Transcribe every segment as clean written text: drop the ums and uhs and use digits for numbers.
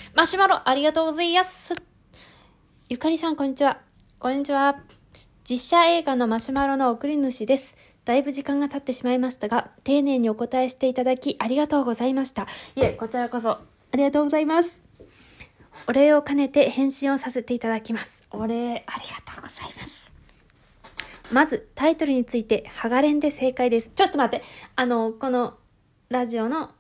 マシュマロ、ありがとうございます。ゆかりさん、こんにちは。こんにちは。実写映画のマシュマロの送り主です。だいぶ時間が経ってしまいましたが、丁寧にお答えしていただき、ありがとうございました。いえ、こちらこそ、ありがとうございます。お礼を兼ねて返信をさせていただきます。お礼、ありがとうございます。まず、タイトルについて、ハガレンで正解です。ちょっと待って。このラジオの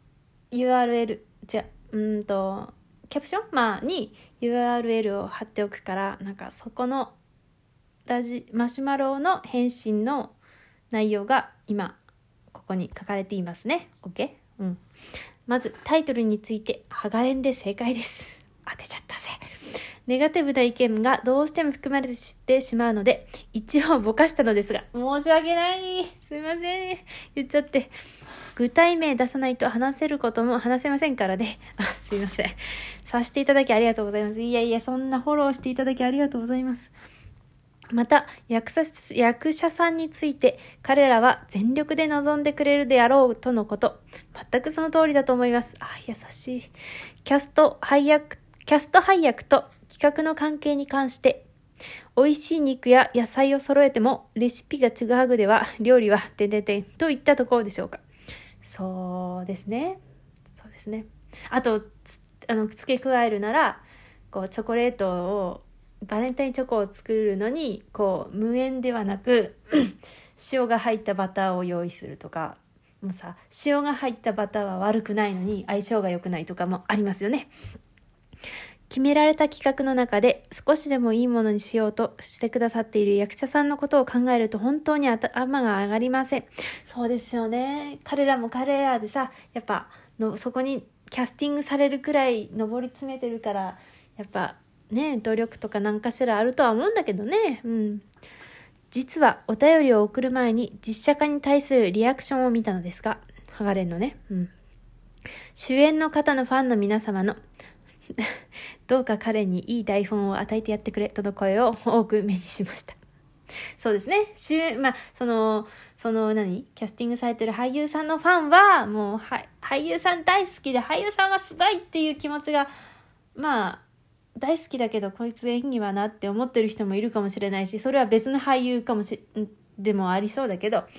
URL、キャプションに URL を貼っておくから、なんかそこのマシュマロの返信の内容が今、ここに書かれていますね。OK？ まず、タイトルについて、ハガレンで正解です。当てちゃったぜ。ネガティブな意見がどうしても含まれてしまうので、一応ぼかしたのですが、申し訳ない。すいません。言っちゃって。具体名出さないと話せることも話せませんからね。すいません。させていただきありがとうございます。いや、そんなフォローしていただきありがとうございます。また、役者さんについて、彼らは全力で望んでくれるであろうとのこと。全くその通りだと思います。優しい。キャスト配役と企画の関係に関して、美味しい肉や野菜を揃えてもレシピがちぐはぐでは料理はといったところでしょうか。そうですね。あと付け加えるならチョコレートをバレンタインチョコを作るのに無塩ではなく塩が入ったバターを用意するとか、もうさ、塩が入ったバターは悪くないのに相性が良くないとかもありますよね。決められた企画の中で少しでもいいものにしようとしてくださっている役者さんのことを考えると本当に頭が上がりません。そうですよね。彼らも彼らでさ、やっぱそこにキャスティングされるくらい上り詰めてるから、やっぱね、努力とか何かしらあるとは思うんだけどね。実はお便りを送る前に実写化に対するリアクションを見たのですが、ハガレンのね、主演の方のファンの皆様のどうか彼にいい台本を与えてやってくれとの声を多く目にしました。そうですね。キャスティングされてる俳優さんのファンはもう俳優さん大好きで、俳優さんはすごいっていう気持ちが大好きだけどこいつ演技はなって思ってる人もいるかもしれないし、それは別の俳優でもありそうだけど、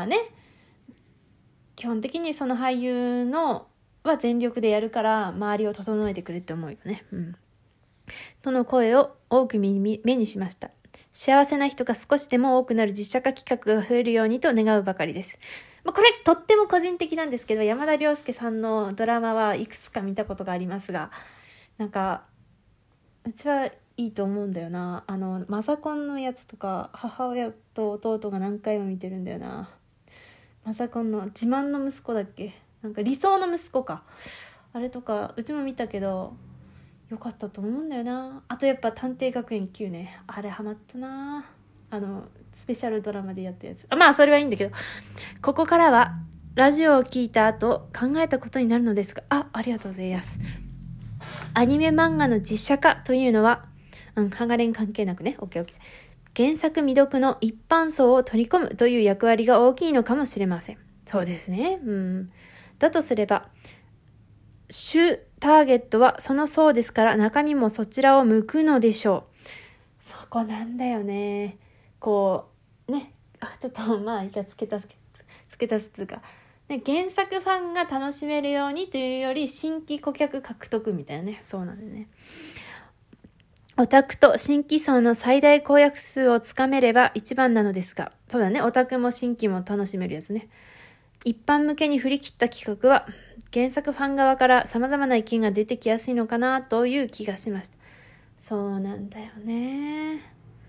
基本的にその俳優のは全力でやるから周りを整えてくれって思うよね。との声を多く目にしました。幸せな人が少しでも多くなる実写化企画が増えるようにと願うばかりです。これとっても個人的なんですけど、山田涼介さんのドラマはいくつか見たことがありますが、うちはいいと思うんだよな。マザコンのやつとか母親と弟が何回も見てるんだよな。マザコンの自慢の息子だっけ、理想の息子か、あれとかうちも見たけどよかったと思うんだよな。あとやっぱ探偵学園9ね、あれハマったな。スペシャルドラマでやったやつ。それはいいんだけど、ここからはラジオを聞いた後考えたことになるのですが、ありがとうございます。アニメ漫画の実写化というのはハガレン関係なくね、オッケー。原作未読の一般層を取り込むという役割が大きいのかもしれません。そうですね。だとすれば、主ターゲットはその層ですから中身もそちらを向くのでしょう。そこなんだよね。ちょっといいか付け足すっていうか、原作ファンが楽しめるようにというより新規顧客獲得みたいなね。そうなんだよね。オタクと新規層の最大公約数をつかめれば一番なのですが、そうだね、オタクも新規も楽しめるやつね。一般向けに振り切った企画は原作ファン側から様々な意見が出てきやすいのかなという気がしました。そうなんだよね。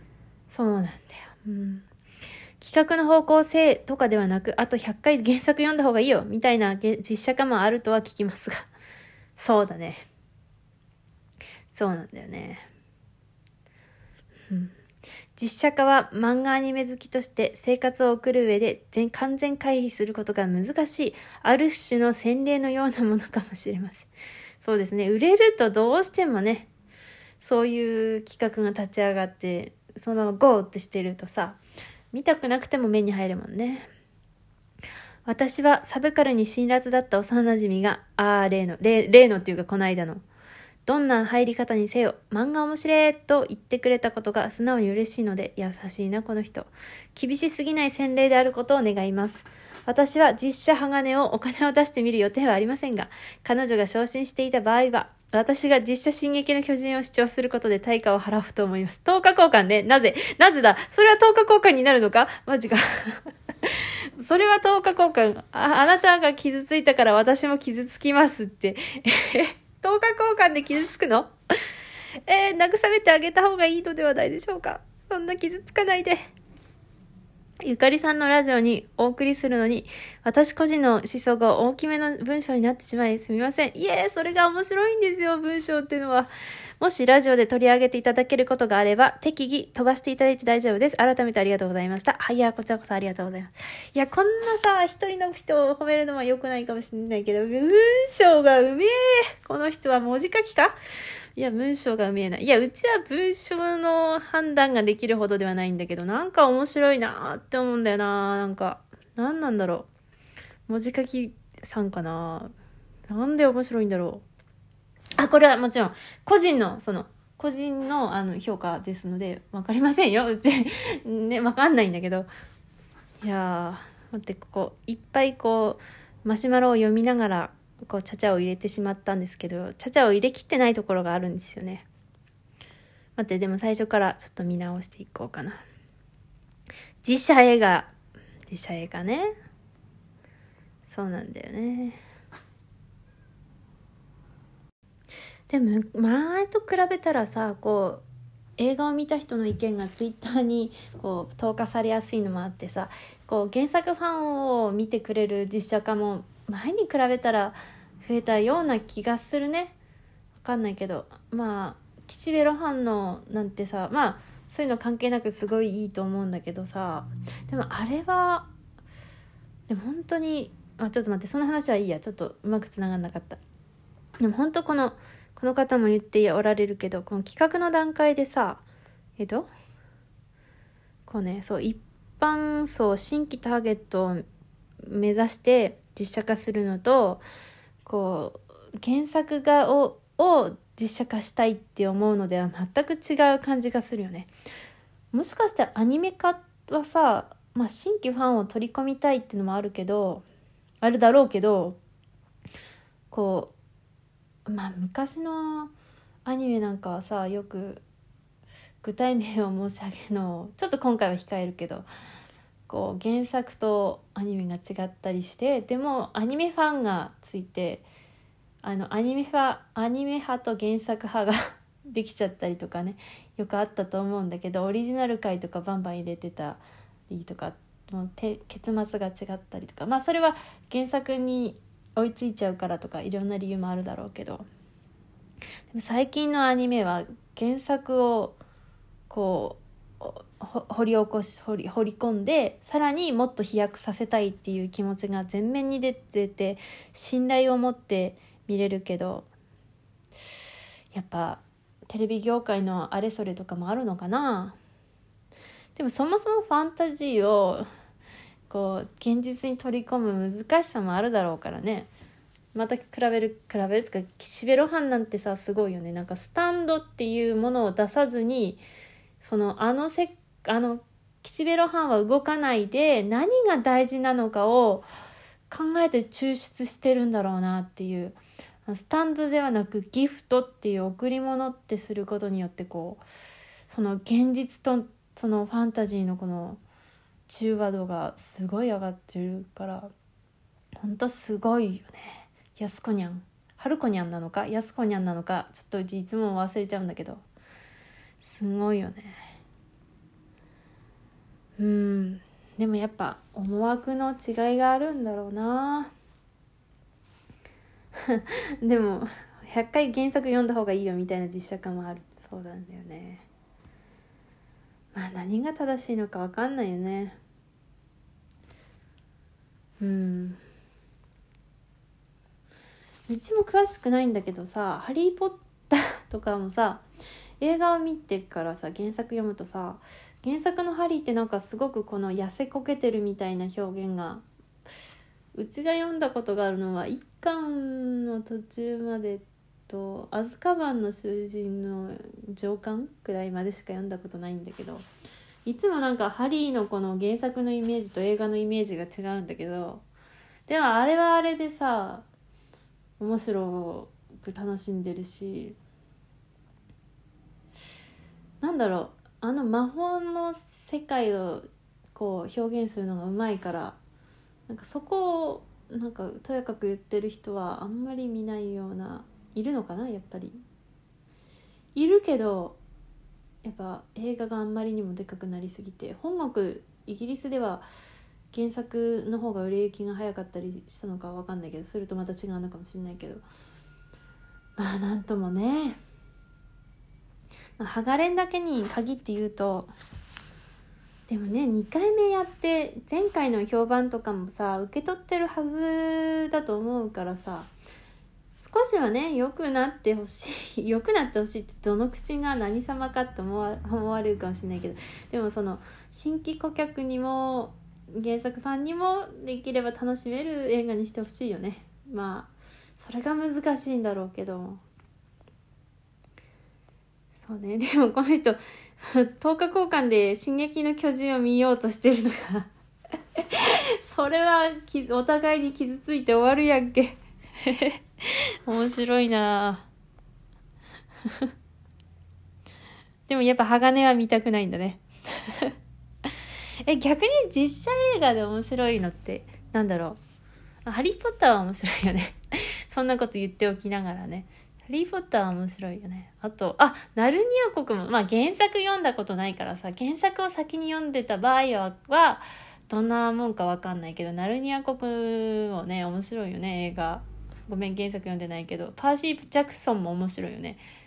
企画の方向性とかではなく、あと100回原作読んだ方がいいよみたいな実写化もあるとは聞きますが、そうだね。そうなんだよね。実写化は漫画アニメ好きとして生活を送る上で完全回避することが難しい、ある種の洗礼のようなものかもしれません。そうですね。売れるとどうしてもね、そういう企画が立ち上がってそのままゴーってしてるとさ、見たくなくても目に入るもんね。私はサブカルに辛辣だった幼馴染が例のっていうかこの間のどんな入り方にせよ、漫画面白いと言ってくれたことが素直に嬉しいので、優しいな、この人。厳しすぎない洗礼であることを願います。私は実写鋼をお金を出してみる予定はありませんが、彼女が昇進していた場合は、私が実写進撃の巨人を視聴することで対価を払うと思います。10日交換ね。なぜだそれは10日交換になるのかマジか。それは10日交換。あなたが傷ついたから私も傷つきますって。10日交換で傷つくの？慰めてあげた方がいいのではないでしょうか。そんな傷つかないで。ゆかりさんのラジオにお送りするのに、私個人の思想が大きめの文章になってしまいすみません。それが面白いんですよ、文章っていうのは。もしラジオで取り上げていただけることがあれば、適宜飛ばしていただいて大丈夫です。改めてありがとうございました。こちらこそありがとうございます。こんなさ、一人の人を褒めるのは良くないかもしれないけど、文章がうめえ。この人は文字書きか？文章が見えない。うちは文章の判断ができるほどではないんだけど、なんか面白いなーって思うんだよな。なんなんだろう。文字書きさんかな。なんで面白いんだろう。これはもちろん、個人の評価ですので、わかりませんよ。うち、ね、わかんないんだけど。待って、いっぱいマシュマロを読みながら、チャチャを入れてしまったんですけど、チャチャを入れきってないところがあるんですよね。待って、でも最初からちょっと見直していこうかな。実写映画ね。そうなんだよね。でも前と比べたらさ、映画を見た人の意見がツイッターに投下されやすいのもあってさ、原作ファンを見てくれる実写化も前に比べたら増えたような気がするね。わかんないけど、岸辺露伴のなんてさ、そういうの関係なくすごいいいと思うんだけどさ、でもあれはでも本当にちょっと待って、その話はいいや。ちょっとうまくつながんなかった。でも本当この方も言っておられるけど、この企画の段階でさ、そう一般層新規ターゲットを目指して実写化するのと、原作を実写化したいって思うのでは全く違う感じがするよね。もしかしてアニメ化はさ、新規ファンを取り込みたいっていうのもあるだろうけど、昔のアニメなんかはさ、よく具体名を申し上げるのをちょっと今回は控えるけど、原作とアニメが違ったりして、でもアニメファンがついて、アニメ派と原作派ができちゃったりとかね、よくあったと思うんだけど、オリジナル回とかバンバン入れてたりとか、結末が違ったりとか、それは原作に追いついちゃうからとかいろんな理由もあるだろうけど、でも最近のアニメは原作を掘り込んで、さらにもっと飛躍させたいっていう気持ちが前面に出てて、信頼を持って見れるけど、やっぱテレビ業界のあれそれとかもあるのかな。でもそもそもファンタジーを現実に取り込む難しさもあるだろうからね。また比べるつか、岸辺露伴なんてさ、すごいよね。スタンドっていうものを出さずに、岸辺露伴は動かないで何が大事なのかを考えて抽出してるんだろうなっていう。スタンドではなくギフトっていう贈り物ってすることによって、その現実とそのファンタジーのこの中和度がすごい上がってるから、ほんとすごいよね。安子にゃん、春子にゃんなのか安子にゃんなのか、ちょっとうちいつも忘れちゃうんだけど、すごいよね。でもやっぱ思惑の違いがあるんだろうな。でも100回原作読んだ方がいいよみたいな実写化もあるそうなんだよね。何が正しいのか分かんないよね。うちも詳しくないんだけどさ、ハリーポッターとかもさ、映画を見てからさ、原作読むとさ、原作のハリーってすごくこの痩せこけてるみたいな表現が、うちが読んだことがあるのは1巻の途中までアズカバンの囚人の上巻くらいまでしか読んだことないんだけど、いつもなんかハリーのこの原作のイメージと映画のイメージが違うんだけど、でもあれはあれでさ面白く楽しんでるし、なんだろう、あの魔法の世界をこう表現するのがうまいから、なんかそこをなんかとやかく言ってる人はあんまり見ないような、いるのかな、やっぱりいるけど、やっぱ映画があんまりにもでかくなりすぎて、本国イギリスでは原作の方が売れ行きが早かったりしたのかは分かんないけど、それとまた違うのかもしれないけど、まあなんともね。ハガレンだけに限って言うと、でもね2回目やって前回の評判とかもさ受け取ってるはずだと思うからさ、少しはね良くなってほしい良くなってほしいってどの口が何様かって思われるかもしれないけど、でもその新規顧客にも原作ファンにもできれば楽しめる映画にしてほしいよね。まあそれが難しいんだろうけど、そうね。でもこの人10日交換で進撃の巨人を見ようとしてるのがそれはお互いに傷ついて終わるやんけ面白いなでもやっぱ鋼は見たくないんだね逆に実写映画で面白いのってなんだろう。ハリーポッターは面白いよねそんなこと言っておきながらね、ハリーポッターは面白いよね。あとナルニア国も、まあ原作読んだことないからさ、原作を先に読んでた場合はどんなもんかわかんないけど、ナルニア国もね面白いよね映画。ごめん原作読んでないけど、パーシー・ジャクソンも面白いよね。